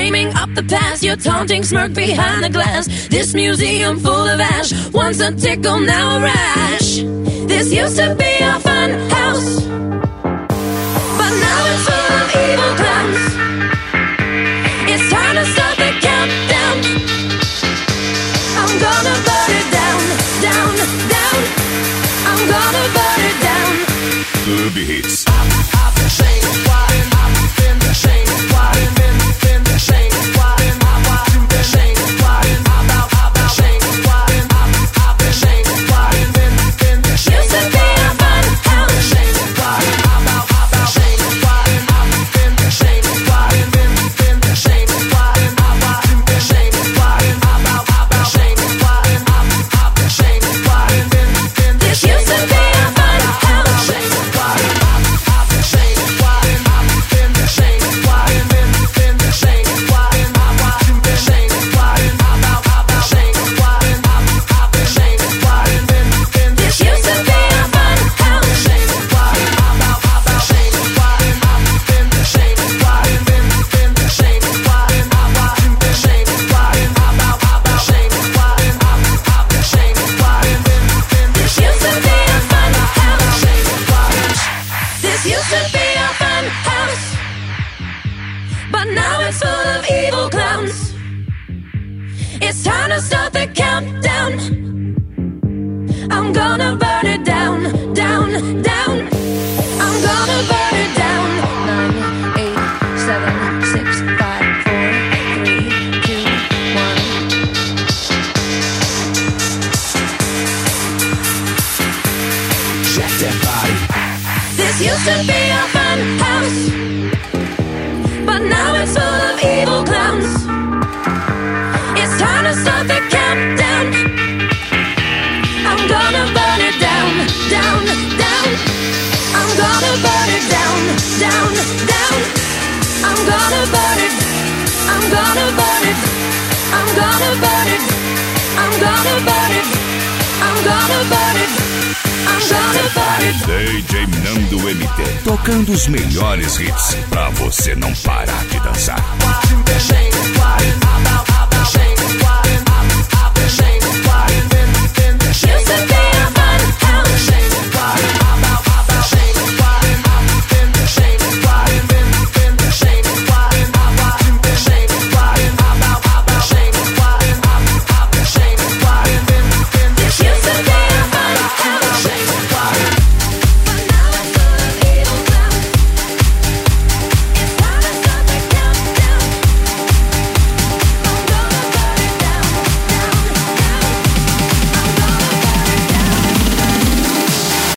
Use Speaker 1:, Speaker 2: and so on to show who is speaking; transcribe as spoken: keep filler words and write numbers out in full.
Speaker 1: dreaming up the past, your taunting smirk behind the glass. This museum full of ash, once a tickle, now a rash. This used to be a fun house, but now it's full of evil clowns. It's time to start the countdown. I'm gonna burn it down, down, down. I'm gonna burn it down.
Speaker 2: Club Hits. D J Nando M T, tocando os melhores hits pra você não parar de dançar.